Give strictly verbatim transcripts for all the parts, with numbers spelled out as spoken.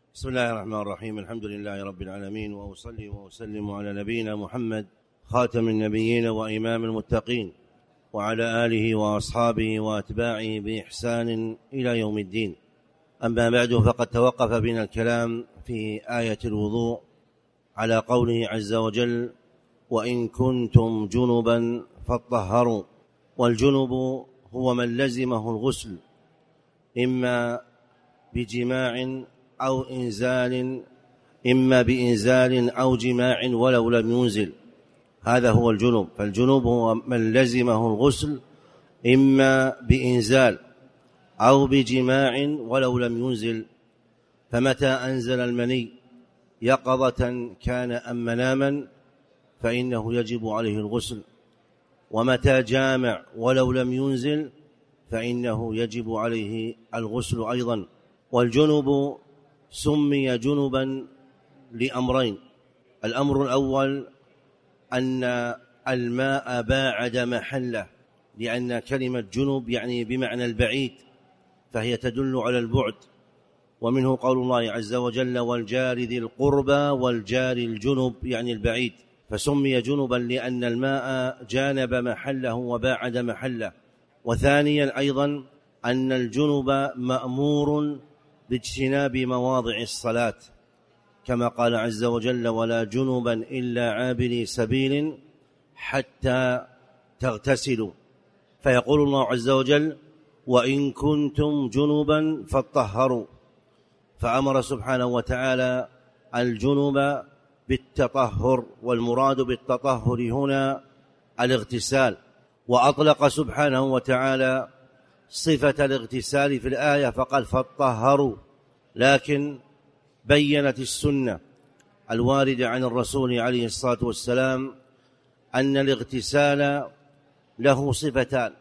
بسم الله الرحمن الرحيم. الحمد لله رب العالمين، وأصلي وأسلم على نبينا محمد خاتم النبيين وإمام المتقين، وعلى آله وأصحابه وأتباعه بإحسان إلى يوم الدين. أما بعد، فقد توقف بنا الكلام في آية الوضوء على قوله عز وجل: وإن كنتم جنبا فاطهروا. والجنب هو من لزمه الغسل إما بجماع أو إنزال إما بإنزال أو جماع ولو لم ينزل، هذا هو الجنب. فالجنب هو من لزمه الغسل إما بإنزال أو بجماع ولو لم ينزل. فمتى أنزل المني يقظة كان أم مناما فإنه يجب عليه الغسل، ومتى جامع ولو لم ينزل فإنه يجب عليه الغسل أيضا. والجنب سمي جنبا لأمرين: الأمر الأول أن الماء باعد محله، لأن كلمة جنب يعني بمعنى البعيد، فهي تدل على البعد. ومنه قول الله عز وجل: والجار ذي القربى والجار الجنب، يعني البعيد. فسمي جنبا لأن الماء جانب محله وباعد محله. وثانيا أيضا أن الجنب مأمور باجتناب مواضع الصلاة، كما قال عز وجل: ولا جنبا إلا عابري سبيل حتى تغتسلوا. فيقول الله عز وجل: وإن كنتم جنبا فاطهروا. فأمر سبحانه وتعالى الجنب بالتطهر، والمراد بالتطهر هنا الاغتسال. وأطلق سبحانه وتعالى صفة الاغتسال في الآية فقال: فاطهروا، لكن بيّنت السنة الواردة عن الرسول عليه الصلاة والسلام أن الاغتسال له صفتان: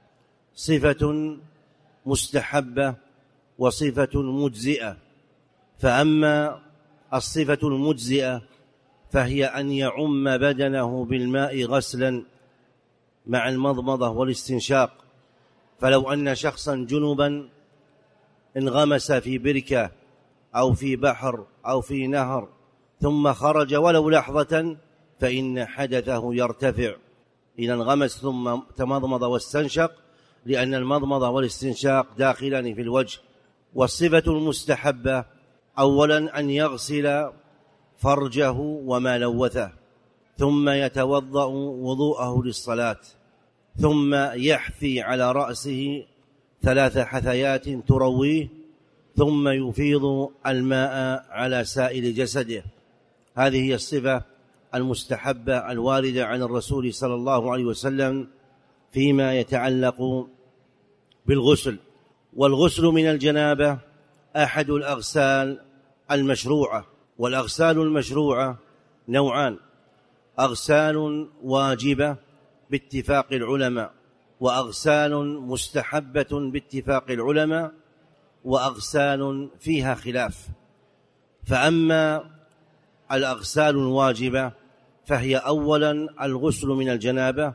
صفة مستحبة وصفة مجزئة. فأما الصفة المجزئة فهي أن يعم بدنه بالماء غسلا مع المضمضة والاستنشاق. فلو أن شخصا جنبا انغمس في بركة أو في بحر أو في نهر ثم خرج ولو لحظة فإن حدثه يرتفع إذا انغمس ثم تمضمض واستنشق، لأن المضمضة والاستنشاق داخلان في الوجه. والصفة المستحبة أولا أن يغسل فرجه وما لوثه، ثم يتوضأ وضوءه للصلاة، ثم يحثي على رأسه ثلاث حثيات ترويه، ثم يفيض الماء على سائر جسده. هذه هي الصفة المستحبة الواردة عن الرسول صلى الله عليه وسلم فيما يتعلق بالغسل. والغسل من الجنابة أحد الأغسال المشروعة. والأغسال المشروعة نوعان: أغسال واجبة باتفاق العلماء، وأغسال مستحبة باتفاق العلماء، وأغسال فيها خلاف. فأما الأغسال الواجبة فهي أولا الغسل من الجنابة،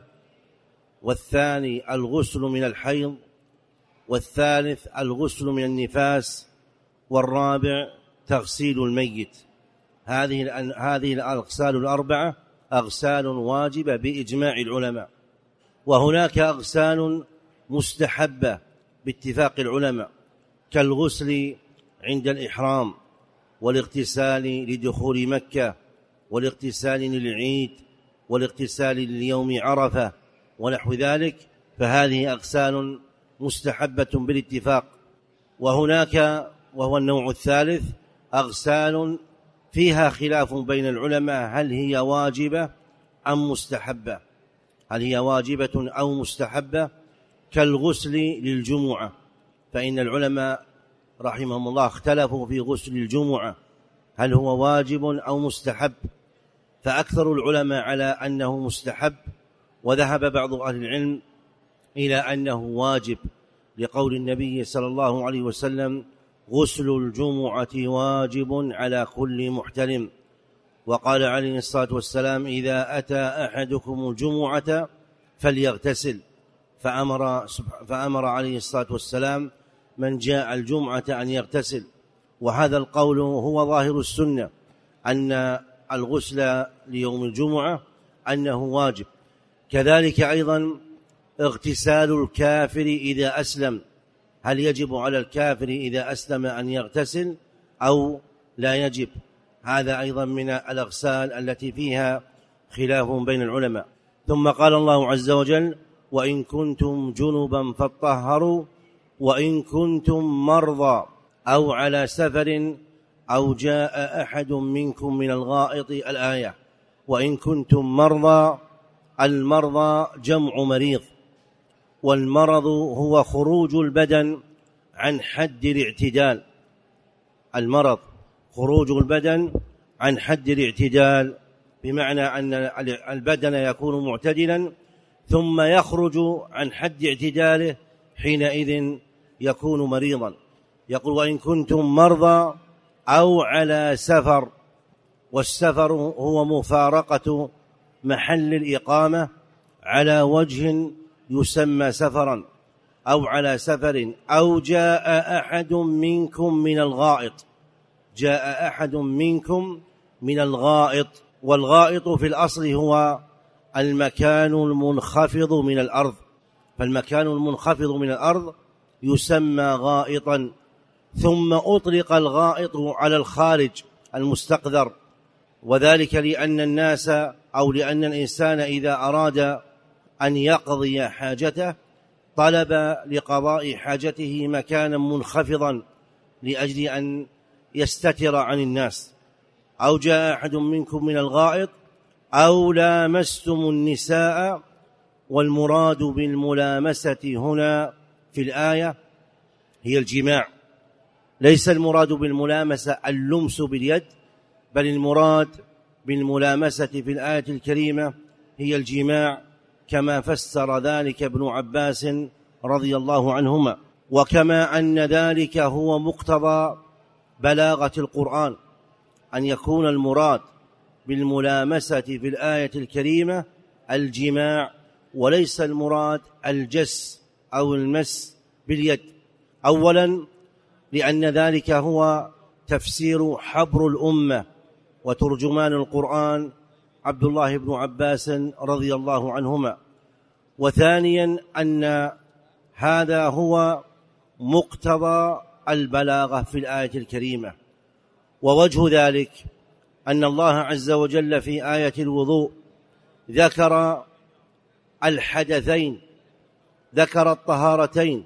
والثاني الغسل من الحيض، والثالث الغسل من النفاس، والرابع تغسيل الميت. هذه هذه الأغسال الأربعة أغسال واجبة بإجماع العلماء. وهناك أغسال مستحبة باتفاق العلماء، كالغسل عند الإحرام، والاغتسال لدخول مكة، والاغتسال للعيد، والاغتسال ليوم عرفة ونحو ذلك. فهذه أغسال مستحبة بالاتفاق. وهناك وهو النوع الثالث أغسال فيها خلاف بين العلماء: هل هي واجبة أم مستحبة؟ هل هي واجبة أو مستحبة؟ كالغسل للجمعة، فإن العلماء رحمهم الله اختلفوا في غسل الجمعة هل هو واجب أو مستحب، فأكثر العلماء على أنه مستحب، وذهب بعض أهل العلم إلى أنه واجب، لقول النبي صلى الله عليه وسلم: غسل الجمعة واجب على كل محتلم. وقال عليه الصلاة والسلام: إذا أتى أحدكم الجمعة فليغتسل. فأمر, فأمر عليه الصلاة والسلام من جاء الجمعة أن يغتسل. وهذا القول هو ظاهر السنة، أن الغسل ليوم الجمعة أنه واجب. كذلك أيضا اغتسال الكافر إذا أسلم، هل يجب على الكافر إذا أسلم أن يغتسل أو لا يجب؟ هذا أيضا من الأغسال التي فيها خلاف بين العلماء. ثم قال الله عز وجل: وإن كنتم جنبا فاطهروا وإن كنتم مرضى أو على سفر أو جاء أحد منكم من الغائط. الآية. وإن كنتم مرضى، المرضى جمع مريض، والمرض هو خروج البدن عن حد الاعتدال. المرض خروج البدن عن حد الاعتدال، بمعنى أن البدن يكون معتدلا ثم يخرج عن حد اعتداله، حينئذ يكون مريضا. يقول: وإن كنتم مرضى أو على سفر، والسفر هو مفارقة محل الإقامة على وجه يسمى سفرا، أو على سفر، أو جاء أحد منكم من الغائط. جاء أحد منكم من الغائط، والغائط في الأصل هو المكان المنخفض من الأرض، فالمكان المنخفض من الأرض يسمى غائطا. ثم أطلق الغائط على الخارج المستقذر، وذلك لأن الناس أو لأن الإنسان إذا أراد أن يقضي حاجته طلب لقضاء حاجته مكانا منخفضا لأجل أن يستتر عن الناس. أو جاء أحد منكم من الغائط أو لامستم النساء، والمراد بالملامسة هنا في الآية هي الجماع، ليس المراد بالملامسة اللمس باليد، بل المراد بالملامسة في الآية الكريمة هي الجماع، كما فسر ذلك ابن عباس رضي الله عنهما. وكما أن ذلك هو مقتضى بلاغة القرآن، أن يكون المراد بالملامسة في الآية الكريمة الجماع، وليس المراد الجس أو المس باليد. أولا لأن ذلك هو تفسير حبر الأمة وترجمان القرآن عبد الله بن عباس رضي الله عنهما. وثانيا أن هذا هو مقتضى البلاغة في الآية الكريمة. ووجه ذلك أن الله عز وجل في آية الوضوء ذكر الحدثين، ذكر الطهارتين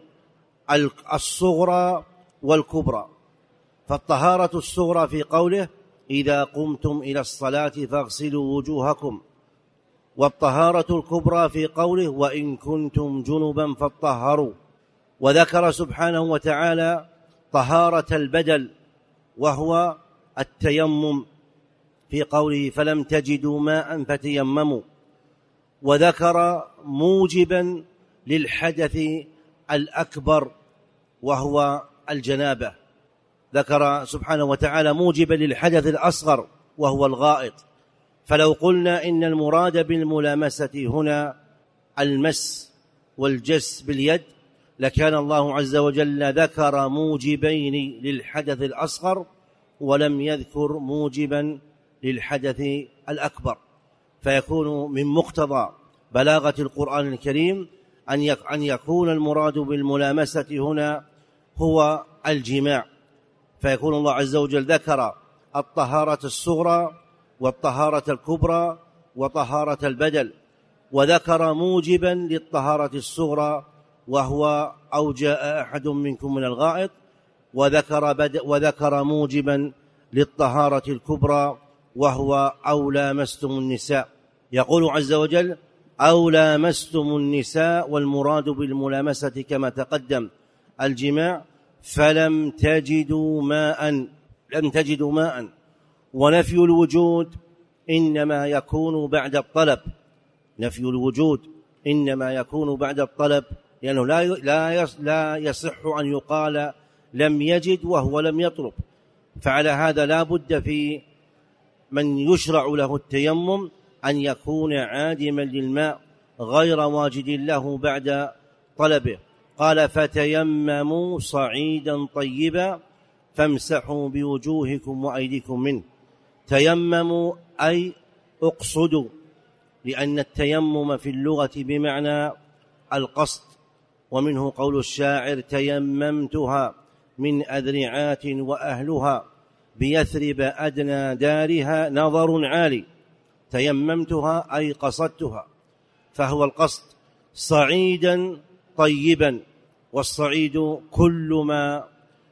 الصغرى والكبرى. فالطهارة الصغرى في قوله: إذا قمتم إلى الصلاة فاغسلوا وجوهكم، والطهارة الكبرى في قوله: وإن كنتم جنبا فاطهروا. وذكر سبحانه وتعالى طهارة البدل وهو التيمم في قوله: فلم تجدوا ماء فتيمموا. وذكر موجبا للحدث الأكبر وهو الجنابة، ذكر سبحانه وتعالى موجبا للحدث الأصغر وهو الغائط. فلو قلنا إن المراد بالملامسة هنا المس والجس باليد لكان الله عز وجل ذكر موجبين للحدث الأصغر ولم يذكر موجبا للحدث الأكبر، فيكون من مقتضى بلاغة القرآن الكريم أن يكون المراد بالملامسة هنا هو الجماع، فيكون الله عز وجل ذكر الطهارة الصغرى والطهارة الكبرى وطهارة البدل، وذكر موجبا للطهارة الصغرى وهو أو جاء أحد منكم من الغائط، وذكر, بد وذكر موجبا للطهارة الكبرى وهو أو لامستم النساء. يقول عز وجل: أو لامستم النساء، والمراد بالملامسة كما تقدم الجماع، فلم تجدوا ماء، لم تجدوا ماء. ونفي الوجود إنما يكون بعد الطلب، نفي الوجود إنما يكون بعد الطلب، لأنه لا لا يصح أن يقال لم يجد وهو لم يطلب. فعلى هذا لا بد في من يشرع له التيمم أن يكون عادما للماء غير واجد له بعد طلبه. قال: فتيمموا صعيدا طيبا، فامسحوا بوجوهكم وأيديكم منه. تيمموا أي اقصدوا، لأن التيمم في اللغة بمعنى القصد، ومنه قول الشاعر: تيممتها من أذرعات وأهلها بيثرب أدنى دارها نظر عالي. تيممتها أي قصدتها، فهو القصد صعيدا طيبا، والصعيد كل ما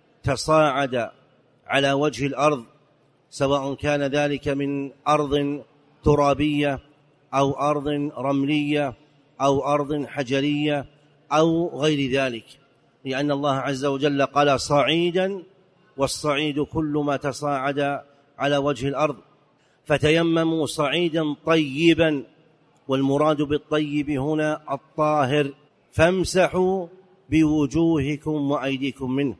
تصاعد على وجه الأرض، سواء كان ذلك من أرض ترابية أو أرض رملية أو أرض حجرية أو غير ذلك، لأن الله عز وجل قال صعيدا، والصعيد كل ما تصاعد على وجه الأرض. فتيمموا صعيدا طيبا، والمراد بالطيب هنا الطاهر. فامسحوا بوجوهكم وأيديكم منه.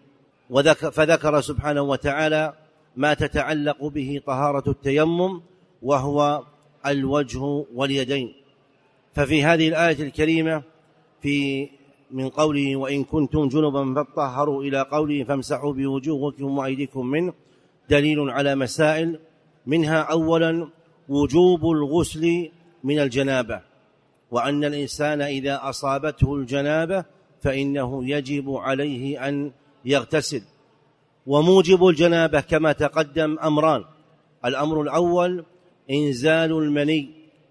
فذكر سبحانه وتعالى ما تتعلق به طهارة التيمم، وهو الوجه واليدين. ففي هذه الآية الكريمة في من قوله: وإن كنتم جنبا فاطهروا، إلى قوله: فامسحوا بوجوهكم وأيديكم منه، دليل على مسائل، منها أولا وجوب الغسل من الجنابة، وأن الإنسان إذا أصابته الجنابة فإنه يجب عليه أن يغتسل. وموجب الجنابة كما تقدم أمران: الأمر الأول إنزال المني،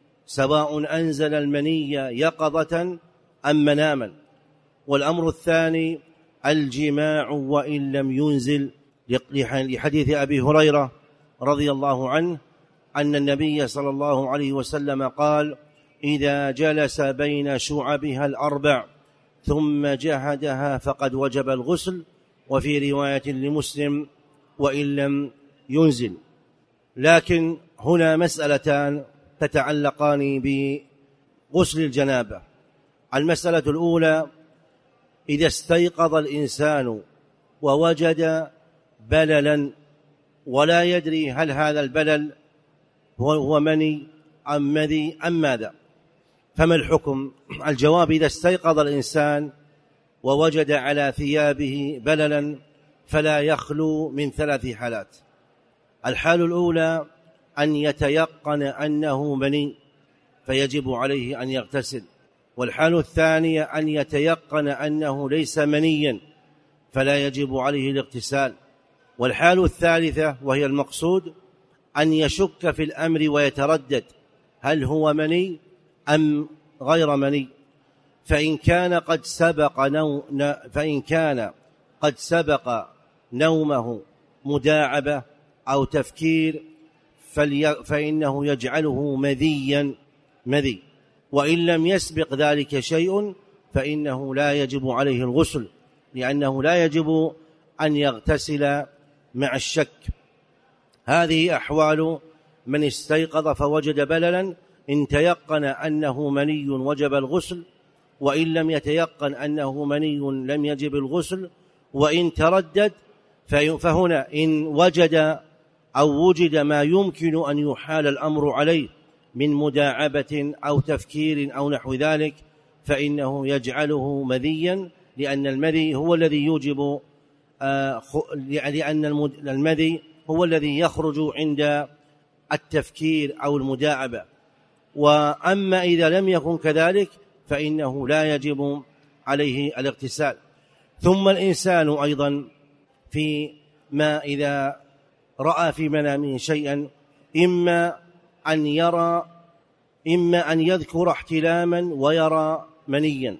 سواء أنزل المني يقظة أم مناما. والأمر الثاني الجماع وإن لم ينزل، لحديث أبي هريرة رضي الله عنه أن النبي صلى الله عليه وسلم قال: إذا جلس بين شعبها الأربع ثم جهدها فقد وجب الغسل. وفي رواية لمسلم: وإن لم ينزل. لكن هنا مسألتان تتعلقان بغسل الجنابة. المسألة الأولى: إذا استيقظ الإنسان ووجد بللا ولا يدري هل هذا البلل هو مني أم مذي أم ماذا، فما الحكم؟ الجواب: إذا استيقظ الإنسان ووجد على ثيابه بللا فلا يخلو من ثلاث حالات. الحال الأولى أن يتيقن أنه مني فيجب عليه أن يغتسل. والحال الثانية أن يتيقن أنه ليس منيا فلا يجب عليه الاغتسال. والحال الثالثة وهي المقصود أن يشك في الأمر ويتردد هل هو مني أم غير مني. فإن كان قد سبق نو... فإن كان قد سبق نومه مداعبة أو تفكير فلي... فإنه يجعله مذيا مذي. وإن لم يسبق ذلك شيء فإنه لا يجب عليه الغسل، لأنه لا يجب أن يغتسل مع الشك. هذه أحوال من استيقظ فوجد بللا، إن تيقن أنه مني وجب الغسل، وإن لم يتيقن أنه مني لم يجب الغسل. وإن تردد فهنا إن وجد أو وجد ما يمكن أن يحال الأمر عليه من مداعبة أو تفكير أو نحو ذلك فإنه يجعله مذيا، لأن المذي هو الذي يوجب آه لأن المذي هو الذي يخرج عند التفكير أو المداعبة. وأما إذا لم يكن كذلك فإنه لا يجب عليه الاغتسال. ثم الإنسان أيضا في ما إذا رأى في منامه شيئا، إما أن يرى إما أن يذكر احتلاما ويرى منيا،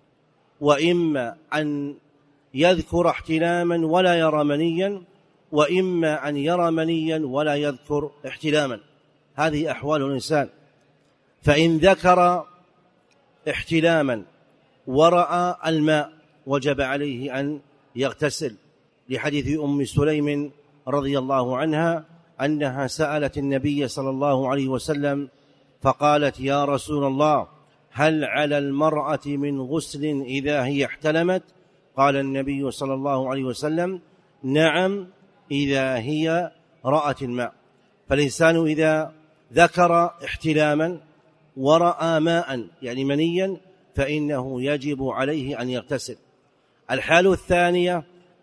وإما أن يذكر احتلاما ولا يرى منيا، وإما أن يرى منيا ولا يذكر احتلاما. هذه أحوال الإنسان. فإن ذكر احتلاما ورأى الماء وجب عليه أن يغتسل، لحديث أم سليم رضي الله عنها أنها سألت النبي صلى الله عليه وسلم فقالت: يا رسول الله، هل على المرأة من غسل إذا هي احتلمت؟ قال النبي صلى الله عليه وسلم: نعم، إذا هي رأت الماء. فالإنسان إذا ذكر احتلاما ورأى ماء يعني منيا فإنه يجب عليه أن يغتسل. الحال الثانية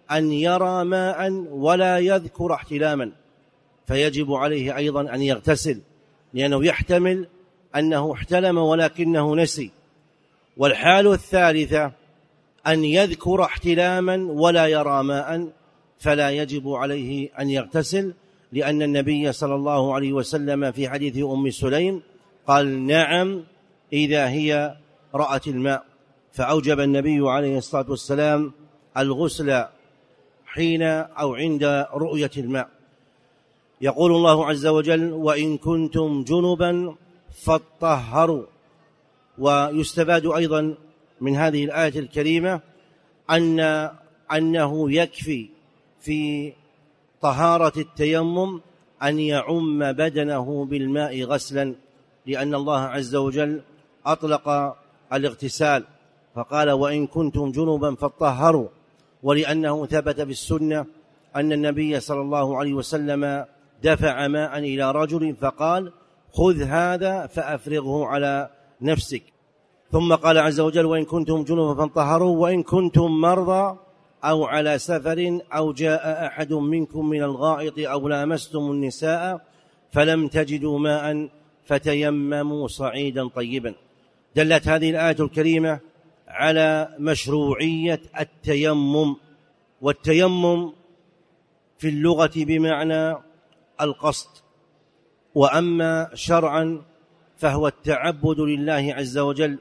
أن يرى ماء ولا يذكر احتلاما، فيجب عليه أيضا أن يغتسل، لأنه يحتمل أنه احتلم ولكنه نسي. والحال الثالثة أن يذكر احتلاما ولا يرى ماء، فلا يجب عليه أن يغتسل، لأن النبي صلى الله عليه وسلم في حديث أم سليم قال نعم إذا هي رأت الماء، فأوجب النبي عليه الصلاة والسلام الغسل حين أو عند رؤية الماء. يقول الله عز وجل وإن كنتم جنبا فاطهروا. ويستفاد أيضا من هذه الآية الكريمة أن أنه يكفي في طهارة التيمم أن يعم بدنه بالماء غسلا، لأن الله عز وجل أطلق الاغتسال فقال وإن كنتم جنبا فاطهروا، ولأنه ثبت في السنة أن النبي صلى الله عليه وسلم دفع ماء إلى رجل فقال خذ هذا فأفرغه على نفسك، ثم قال عز وجل وإن كنتم جنبا فاطهروا وإن كنتم مرضى أو على سفر أو جاء أحد منكم من الغائط أو لامستم النساء فلم تجدوا ماء فتيمموا صعيدا طيبا. دلت هذه الآية الكريمة على مشروعية التيمم، والتيمم في اللغة بمعنى القصد، وأما شرعا فهو التعبد لله عز وجل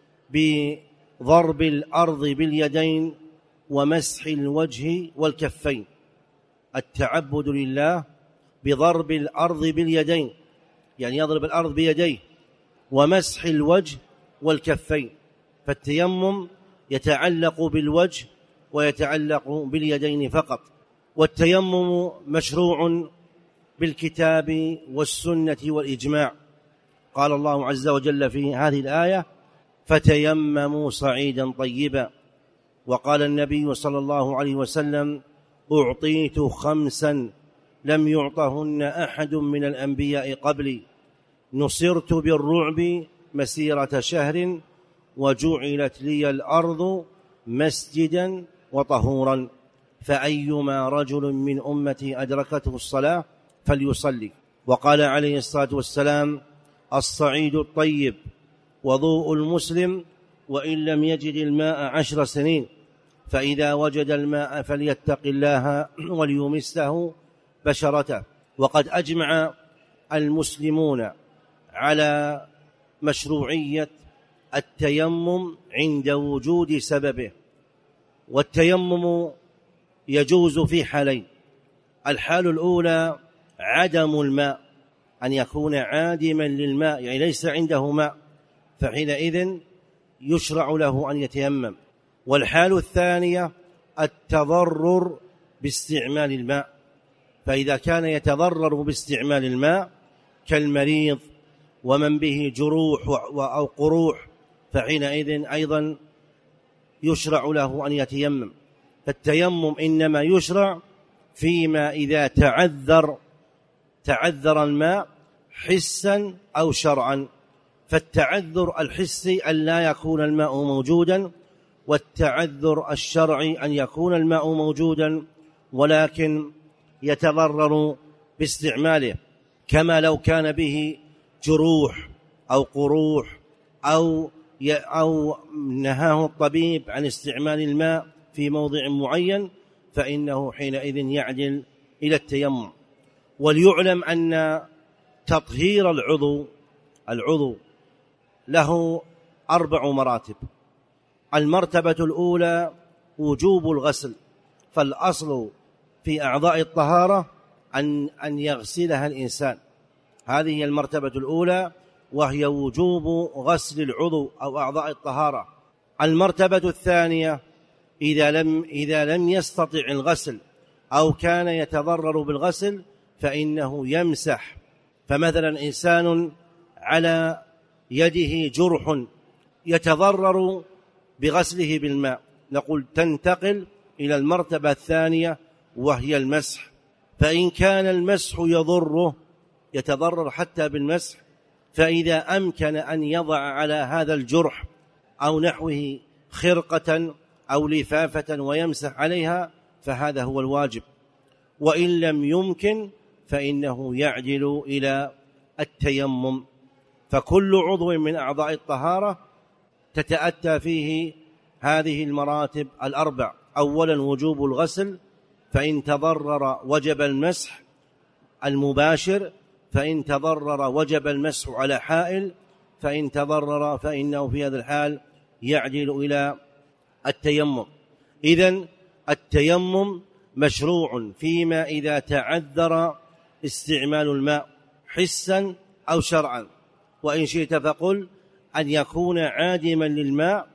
بضرب الأرض باليدين ومسح الوجه والكفين. التعبد لله بضرب الأرض باليدين، يعني يضرب الأرض بيديه، ومسح الوجه والكفين، فالتيمم يتعلق بالوجه ويتعلق باليدين فقط. والتيمم مشروع بالكتاب والسنة والإجماع، قال الله عز وجل في هذه الآية فتيمموا صعيدا طيبا. وقال النبي صلى الله عليه وسلم أعطيت خمسا لم يعطهن أحد من الأنبياء قبلي، نصرت بالرعب مسيرة شهر وجعلت لي الأرض مسجدا وطهورا، فأيما رجل من أمتي أدركته الصلاة فليصلي. وقال عليه الصلاة والسلام الصعيد الطيب وضوء المسلم وإن لم يجد الماء عشر سنين، فإذا وجد الماء فليتق الله وليمسه بشرته. وقد أجمع المسلمون على مشروعية التيمم عند وجود سببه. والتيمم يجوز في حالين: الحال الأولى عدم الماء، أن يكون عادما للماء، يعني ليس عنده ماء، فحينئذ يشرع له أن يتيمم. والحال الثانية التضرر باستعمال الماء، فإذا كان يتضرر باستعمال الماء كالمريض ومن به جروح أو قروح، فحينئذ أيضا يشرع له أن يتيمم. فالتيمم إنما يشرع فيما إذا تعذر تعذر الماء حسا أو شرعا. فالتعذر الحسي أن لا يكون الماء موجودا، والتعذر الشرعي أن يكون الماء موجودا ولكن يتضرر باستعماله، كما لو كان به جروح أو قروح أو أو نهاه الطبيب عن استعمال الماء في موضع معين، فإنه حينئذ يعدل إلى التيمم. وليعلم أن تطهير العضو العضو له أربع مراتب. المرتبة الأولى وجوب الغسل، فالأصل في أعضاء الطهارة أن أن يغسلها الإنسان، هذه هي المرتبة الأولى، وهي وجوب غسل العضو أو أعضاء الطهارة. المرتبة الثانية إذا لم إذا لم يستطع الغسل أو كان يتضرر بالغسل فإنه يمسح. فمثلا إنسان على يده جرح يتضرر بغسله بالماء، نقول تنتقل إلى المرتبة الثانية وهي المسح. فإن كان المسح يضره يتضرر حتى بالمسح، فإذا أمكن أن يضع على هذا الجرح أو نحوه خرقة أو لفافة ويمسح عليها فهذا هو الواجب، وإن لم يمكن فإنه يعدل إلى التيمم. فكل عضو من أعضاء الطهارة تتأتى فيه هذه المراتب الأربع: أولا وجوب الغسل، فإن تضرر وجب المسح المباشر، فإن تضرر وجب المسح على حائل، فإن تضرر فإنه في هذا الحال يعدل إلى التيمم. إذن التيمم مشروع فيما إذا تعذر استعمال الماء حسا أو شرعا، وإن شئت فقل أن يكون عادما للماء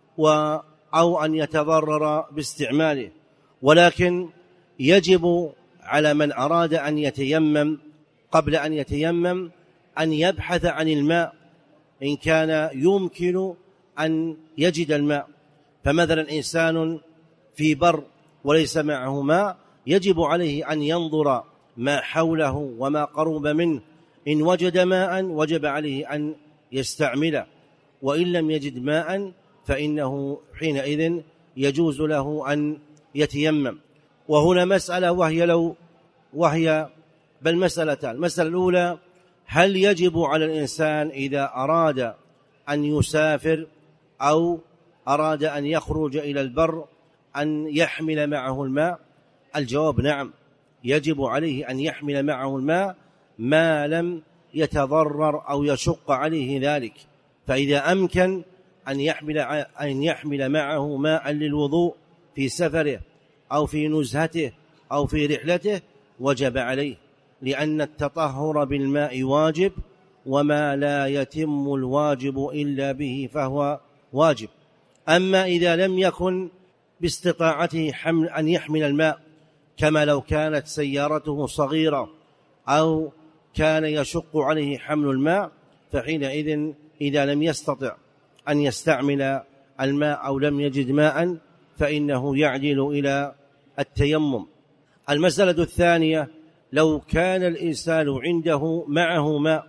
أو أن يتضرر باستعماله. ولكن يجب على من أراد أن يتيمم قبل أن يتيمم أن يبحث عن الماء إن كان يمكن أن يجد الماء. فمثلا إنسان في بر وليس معه ماء، يجب عليه أن ينظر ما حوله وما قرب منه، إن وجد ماء وجب عليه أن يستعمله، وإن لم يجد ماء فإنه حينئذ يجوز له أن يتيمم. وهنا مسألة وهي لو وهي بل مسألتان. المسألة الأولى: هل يجب على الإنسان إذا أراد أن يسافر أو أراد أن يخرج إلى البر أن يحمل معه الماء؟ الجواب: نعم، يجب عليه أن يحمل معه الماء ما لم يتضرر أو يشق عليه ذلك. فإذا أمكن أن يحمل أن يحمل معه ماء للوضوء في سفره أو في نزهته أو في رحلته وجب عليه، لأن التطهر بالماء واجب، وما لا يتم الواجب إلا به فهو واجب. أما إذا لم يكن باستطاعته حمل أن يحمل الماء، كما لو كانت سيارته صغيرة أو كان يشق عليه حمل الماء، فحينئذ إذا لم يستطع أن يستعمل الماء أو لم يجد ماء فإنه يعدل إلى التيمم. المسألة الثانية: لو كان الإنسان عنده معه ماء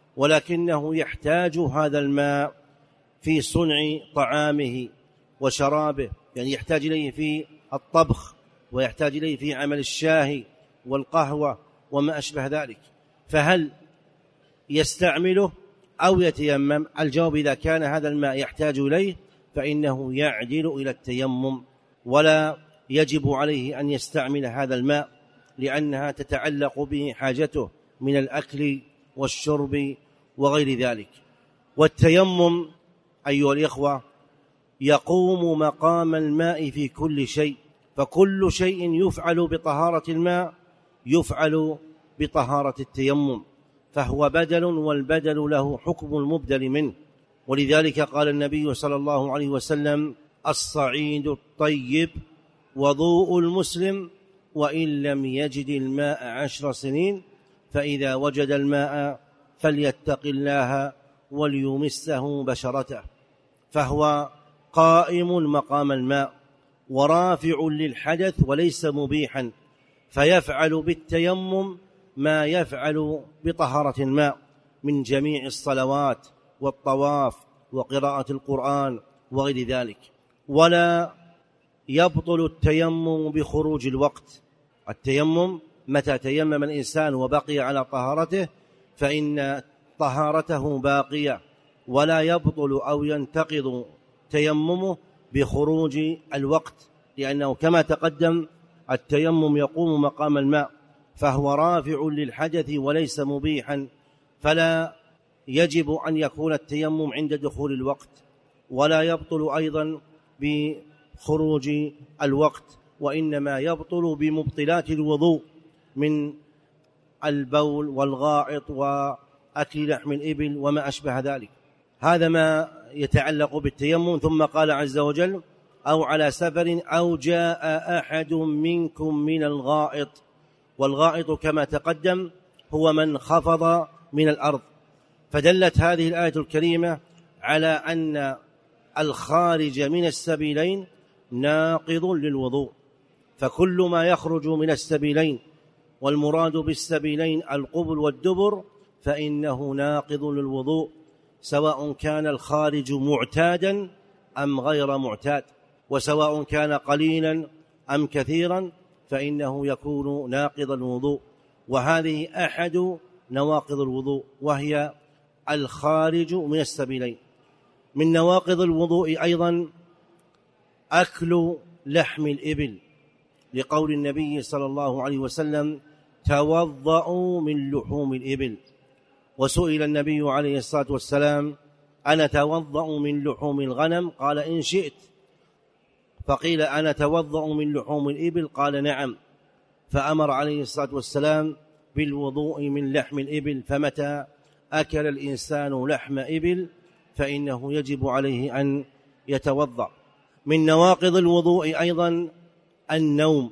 ولكنه يحتاج هذا الماء في صنع طعامه وشرابه، يعني يحتاج إليه في الطبخ ويحتاج إليه في عمل الشاي والقهوة وما أشبه ذلك، فهل يستعمله أو يتيمم؟ الجواب: إذا كان هذا الماء يحتاج إليه فإنه يعدل إلى التيمم، ولا يجب عليه أن يستعمل هذا الماء، لأنها تتعلق به حاجته من الأكل والشرب وغير ذلك. والتيمم أيها الإخوة يقوم مقام الماء في كل شيء، فكل شيء يفعل بطهارة الماء يفعل بطهارة التيمم، فهو بدل، والبدل له حكم المبدل منه. ولذلك قال النبي صلى الله عليه وسلم: الصعيد الطيب وضوء المسلم وإن لم يجد الماء عشر سنين، فإذا وجد الماء فليتق الله وليمسه بشرته. فهو قائم مقام الماء ورافع للحدث وليس مبيحا، فيفعل بالتيمم ما يفعل بطهارة الماء من جميع الصلوات والطواف وقراءة القرآن وغير ذلك. ولا يبطل التيمم بخروج الوقت. التيمم متى تيمم الإنسان وبقي على طهارته فإن طهارته باقية، ولا يبطل أو ينتقض تيممه بخروج الوقت، لأنه كما تقدم التيمم يقوم مقام الماء، فهو رافع للحدث وليس مبيحا، فلا يجب أن يكون التيمم عند دخول الوقت، ولا يبطل أيضا بخروج الوقت، وإنما يبطل بمبطلات الوضوء من البول والغائط وأكل لحم الإبل وما أشبه ذلك. هذا ما يتعلق بالتيمم. ثم قال عز وجل: أو على سفر أو جاء أحد منكم من الغائط. والغائط كما تقدم هو من خفض من الأرض. فدلت هذه الآية الكريمة على أن الخارج من السبيلين ناقض للوضوء، فكل ما يخرج من السبيلين، والمراد بالسبيلين القبل والدبر، فإنه ناقض للوضوء، سواء كان الخارج معتادا أم غير معتاد، وسواء كان قليلا أم كثيرا فإنه يكون ناقض الوضوء. وهذه أحد نواقض الوضوء، وهي الخارج من السبيلين. من نواقض الوضوء أيضا أكل لحم الإبل، لقول النبي صلى الله عليه وسلم: توضؤوا من لحوم الإبل. وسئل النبي عليه الصلاة والسلام: أنا توضأ من لحوم الغنم؟ قال: إن شئت. فقيل: أنا توضأ من لحوم الإبل؟ قال: نعم. فأمر عليه الصلاة والسلام بالوضوء من لحم الإبل. فمتى أكل الإنسان لحم إبل فإنه يجب عليه أن يتوضأ. من نواقض الوضوء أيضا النوم،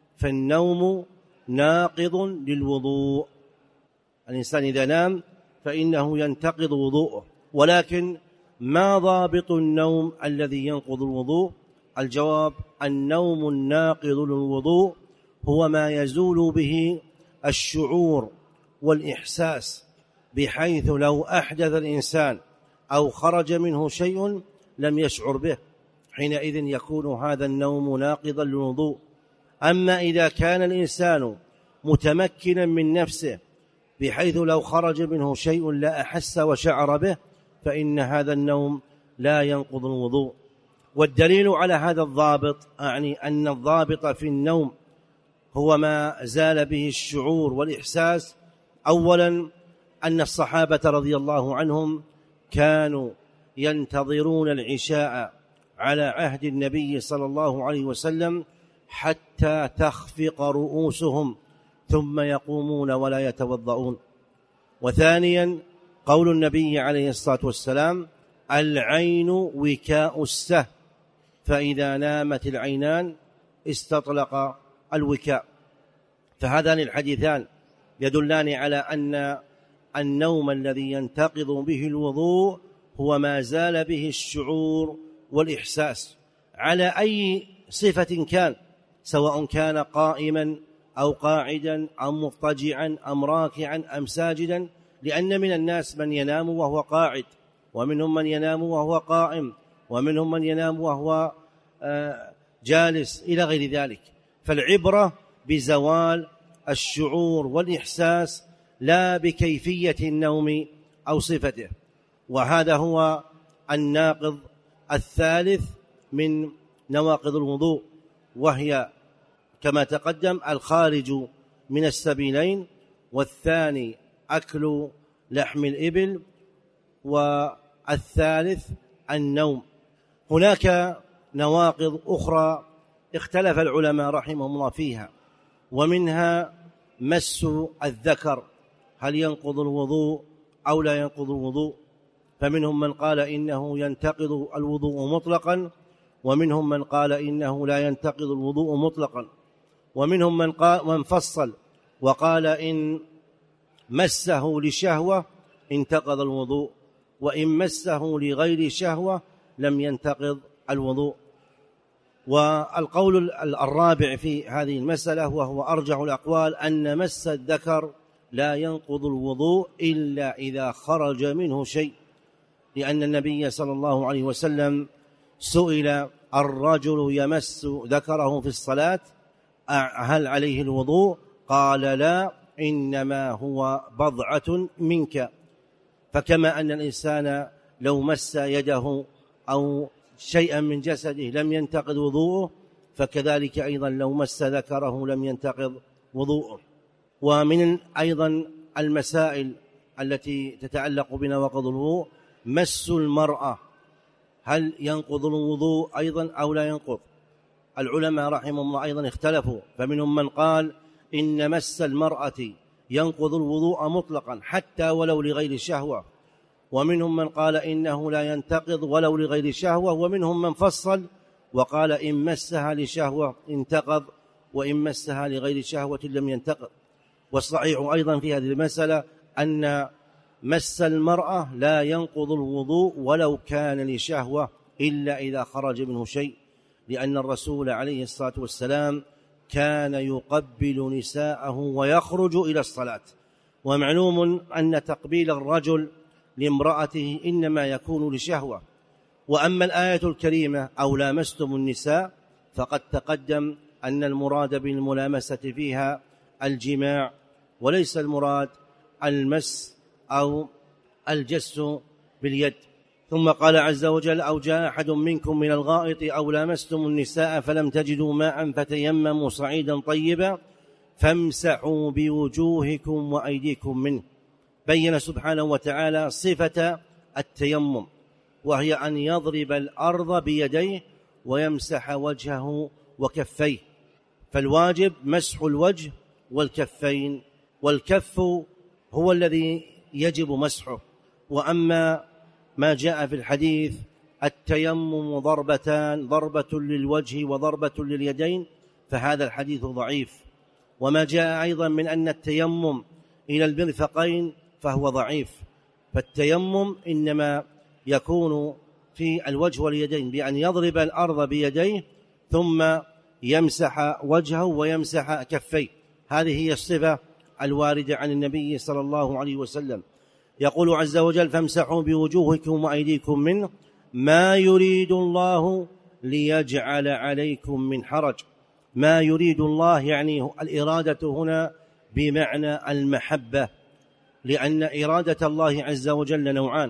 فالنوم ناقض للوضوء. الإنسان إذا نام فإنه ينتقض وضوءه. ولكن ما ضابط النوم الذي ينقض الوضوء؟ الجواب: النوم الناقض للوضوء هو ما يزول به الشعور والإحساس، بحيث لو أحدث الإنسان أو خرج منه شيء لم يشعر به، حينئذ يكون هذا النوم ناقضا للوضوء. أما إذا كان الإنسان متمكنا من نفسه بحيث لو خرج منه شيء لا أحس وشعر به، فإن هذا النوم لا ينقض الوضوء. والدليل على هذا الضابط، أعني أن الضابط في النوم هو ما زال به الشعور والإحساس. أولا أن الصحابة رضي الله عنهم كانوا ينتظرون العشاء على عهد النبي صلى الله عليه وسلم حتى تخفق رؤوسهم ثم يقومون ولا يتوضؤون. وثانيا قول النبي عليه الصلاة والسلام: العين وكاء السهم، فإذا نامت العينان استطلق الوكاء. فهذان الحديثان يدلان على أن النوم الذي ينتقض به الوضوء هو ما زال به الشعور والإحساس على أي صفة كان، سواء كان قائما أو قاعدا أو مضطجعا أم راكعا أم ساجدا، لأن من الناس من ينام وهو قاعد، ومنهم من ينام وهو قائم، ومنهم من ينام وهو جالس إلى غير ذلك. فالعبرة بزوال الشعور والإحساس لا بكيفية النوم أو صفته. وهذا هو الناقض الثالث من نواقض الوضوء، وهي كما تقدم الخارج من السبيلين، والثاني أكل لحم الإبل، والثالث النوم. هناك نواقض أخرى اختلف العلماء رحمهم الله فيها، ومنها مس الذكر، هل ينقض الوضوء أو لا ينقض الوضوء؟ فمنهم من قال إنه ينتقض الوضوء مطلقا، ومنهم من قال إنه لا ينتقض الوضوء مطلقا، ومنهم من قال من فصل وقال إن مسه لشهوة انتقض الوضوء، وإن مسه لغير شهوة لم ينتقض الوضوء. والقول الرابع في هذه المسألة وهو أرجح الأقوال أن مس الذكر لا ينقض الوضوء إلا إذا خرج منه شيء، لأن النبي صلى الله عليه وسلم سئل: الرجل يمس ذكره في الصلاة هل عليه الوضوء؟ قال: لا، إنما هو بضعة منك. فكما أن الإنسان لو مس يده أو شيئا من جسده لم ينتقض وضوءه، فكذلك أيضا لو مس ذكره لم ينتقض وضوءه. ومن أيضا المسائل التي تتعلق بنواقض الوضوء مس المرأة، هل ينقض الوضوء أيضا أو لا ينقض؟ العلماء رحمهم الله أيضا اختلفوا، فمنهم من قال إن مس المرأة ينقض الوضوء مطلقا حتى ولو لغير شهوة، ومنهم من قال إنه لا ينتقض ولو لغير شهوة، ومنهم من فصل وقال إن مسها لشهوة انتقض، وإن مسها لغير شهوة لم ينتقض. والصحيح أيضا في هذه المسألة أن مس المرأة لا ينقض الوضوء ولو كان لشهوة إلا إذا خرج منه شيء، لأن الرسول عليه الصلاة والسلام كان يقبل نساءه ويخرج إلى الصلاة، ومعلوم أن تقبيل الرجل لامرأته إنما يكون لشهوة. وأما الآية الكريمة أو لامستم النساء فقد تقدم أن المراد بالملامسة فيها الجماع، وليس المراد المس أو الجس باليد. ثم قال عز وجل: أو جاء أحد منكم من الغائط أو لامستم النساء فلم تجدوا ماء فتيمموا صعيدا طيبا فامسحوا بوجوهكم وأيديكم منه. بين سبحانه وتعالى صفة التيمم، وهي أن يضرب الأرض بيديه ويمسح وجهه وكفيه، فالواجب مسح الوجه والكفين، والكف هو الذي يجب مسحه. وأما ما جاء في الحديث التيمم ضربتان، ضربة للوجه وضربة لليدين، فهذا الحديث ضعيف. وما جاء أيضا من أن التيمم إلى المرفقين فهو ضعيف، فالتيمم إنما يكون في الوجه واليدين بأن يضرب الأرض بيديه ثم يمسح وجهه ويمسح كفيه. هذه هي الصفة الواردة عن النبي صلى الله عليه وسلم. يقول عز وجل: فامسحوا بوجوهكم وأيديكم منه ما يريد الله ليجعل عليكم من حرج. ما يريد الله يعني الإرادة هنا بمعنى المحبة، لأن إرادة الله عز وجل نوعان: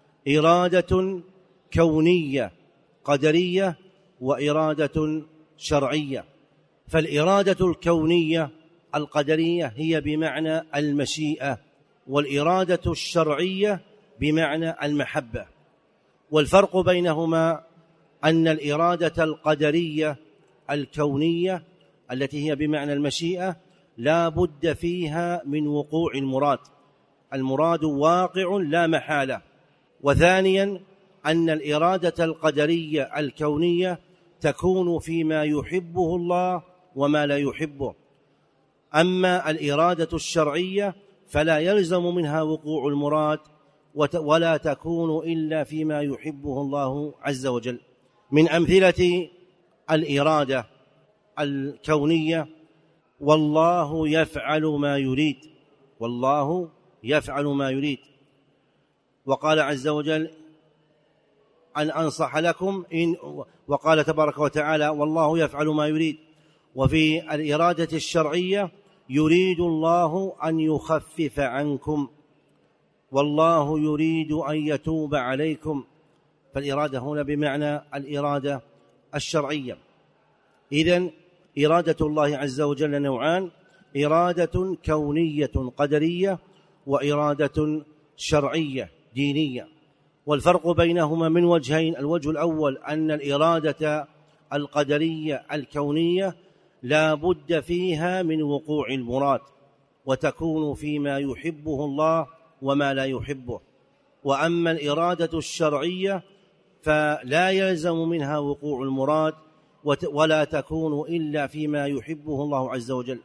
إرادة كونية قدرية وإرادة شرعية. فالإرادة الكونية القدرية هي بمعنى المشيئة، والإرادة الشرعية بمعنى المحبة. والفرق بينهما أن الإرادة القدرية الكونية التي هي بمعنى المشيئة لا بد فيها من وقوع المراد، المراد واقع لا محالة. وثانيا أن الإرادة القدرية الكونية تكون فيما يحبه الله وما لا يحبه. أما الإرادة الشرعية فلا يلزم منها وقوع المراد ولا تكون إلا فيما يحبه الله عز وجل. من أمثلة الإرادة الكونية: والله يفعل ما يريد، والله يفعل ما يريد. وقال عز وجل: أن أنصح لكم إن، وقال تبارك وتعالى: والله يفعل ما يريد. وفي الإرادة الشرعية: يريد الله أن يخفف عنكم، والله يريد أن يتوب عليكم. فالإرادة هنا بمعنى الإرادة الشرعية. إذن إرادة الله عز وجل نوعان: إرادة كونية قدرية وإرادة شرعية دينية. والفرق بينهما من وجهين: الوجه الأول أن الإرادة القدرية الكونية لا بد فيها من وقوع المراد، وتكون فيما يحبه الله وما لا يحبه. وأما الإرادة الشرعية فلا يلزم منها وقوع المراد ولا تكون إلا فيما يحبه الله عز وجل.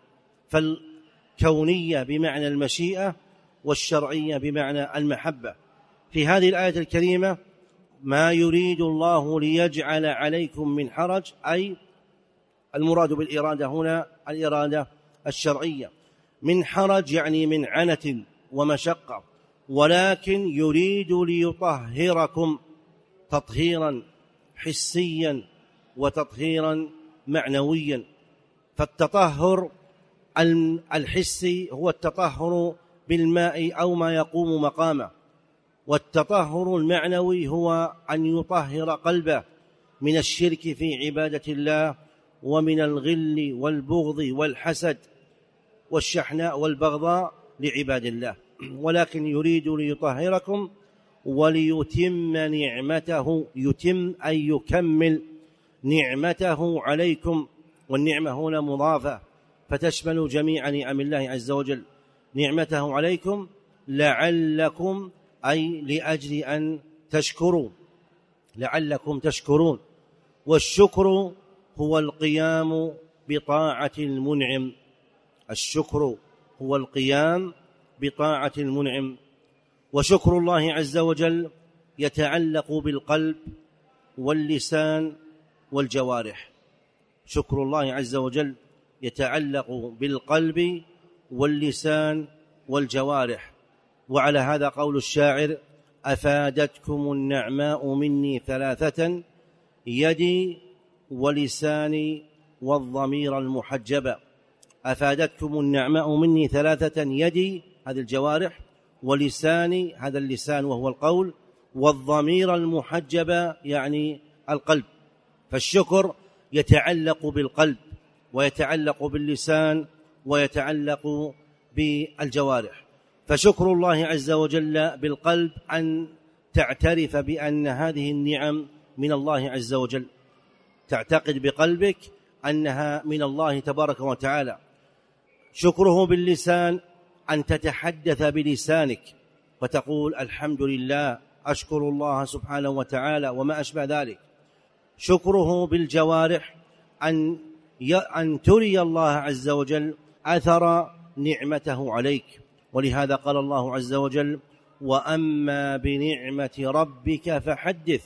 فالكونية بمعنى المشيئة والشرعية بمعنى المحبة. في هذه الآية الكريمة: ما يريد الله ليجعل عليكم من حرج، أي المراد بالإرادة هنا الإرادة الشرعية. من حرج يعني من عنة ومشقة، ولكن يريد ليطهركم تطهيرا حسيا وتطهيرا معنويا. فالتطهر الحسي هو التطهر بالماء أو ما يقوم مقامه، والتطهر المعنوي هو أن يطهر قلبه من الشرك في عبادة الله ومن الغل والبغض والحسد والشحناء والبغضاء لعباد الله. ولكن يريد ليطهركم وليتم نعمته، يتم أي يكمل نعمته عليكم، والنعمة هنا مضافة فتشمل جميع نعم الله عز وجل. نعمته عليكم لعلكم أي لأجل أن تشكروا، لعلكم تشكرون. والشكر هو القيام بطاعة المنعم، الشكر هو القيام بطاعة المنعم. وشكر الله عز وجل يتعلق بالقلب واللسان والجوارح. شكر الله عز وجل يتعلق بالقلب واللسان والجوارح. وعلى هذا قول الشاعر: أفادتكم النعماء مني ثلاثة، يدي ولساني والضمير المحجب. أفادتكم النعماء مني ثلاثة: يدي هذه الجوارح، ولساني هذا اللسان وهو القول، والضمير المحجب يعني القلب. فالشكر يتعلق بالقلب ويتعلق باللسان ويتعلق بالجوارح. فشكر الله عز وجل بالقلب أن تعترف بأن هذه النعم من الله عز وجل، تعتقد بقلبك أنها من الله تبارك وتعالى. شكره باللسان أن تتحدث بلسانك وتقول الحمد لله، أشكر الله سبحانه وتعالى وما أشبه ذلك. شكره بالجوارح أن أن تري الله عز وجل أثر نعمته عليك، ولهذا قال الله عز وجل: وأما بنعمة ربك فحدث.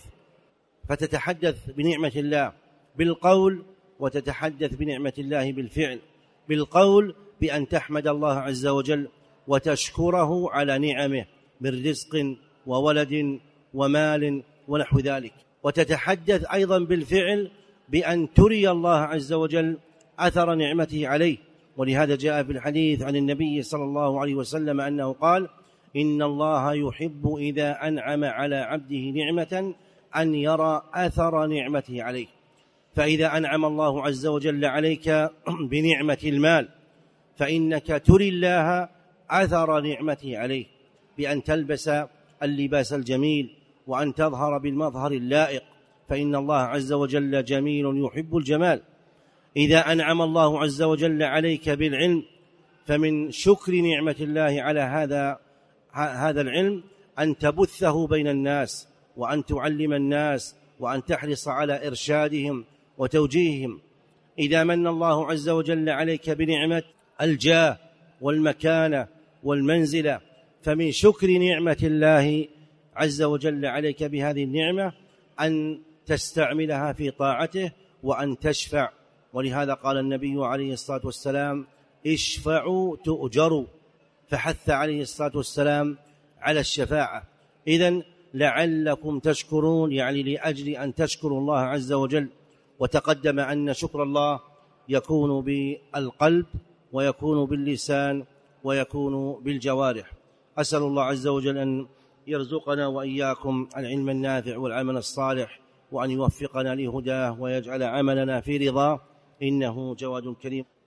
فتتحدث بنعمة الله بالقول، وتتحدث بنعمة الله بالفعل. بالقول بأن تحمد الله عز وجل وتشكره على نعمه من رزق وولد ومال ونحو ذلك. وتتحدث أيضا بالفعل بأن تري الله عز وجل أثر نعمته عليه، ولهذا جاء في الحديث عن النبي صلى الله عليه وسلم أنه قال: إن الله يحب إذا أنعم على عبده نعمة أن يرى أثر نعمته عليه. فإذا أنعم الله عز وجل عليك بنعمة المال فإنك تري الله أثر نعمته عليه بأن تلبس اللباس الجميل وأن تظهر بالمظهر اللائق، فإن الله عز وجل جميل يحب الجمال. إذا أنعم الله عز وجل عليك بالعلم فمن شكر نعمة الله على هذا هذا العلم أن تبثه بين الناس، وأن تعلم الناس، وأن تحرص على إرشادهم وتوجيههم. إذا من الله عز وجل عليك بنعمة الجاه والمكانة والمنزلة فمن شكر نعمة الله عز وجل عليك بهذه النعمة أن تستعملها في طاعته وأن تشفع. ولهذا قال النبي عليه الصلاة والسلام: اشفعوا تؤجروا، فحث عليه الصلاة والسلام على الشفاعة. إذن لعلكم تشكرون، يعني لأجل أن تشكروا الله عز وجل. وتقدم أن شكر الله يكون بالقلب ويكون باللسان ويكون بالجوارح. أسأل الله عز وجل أن يرزقنا وإياكم العلم النافع والعمل الصالح، وأن يوفقنا لهداه ويجعل عملنا في رضاه، إنه جواد كريم.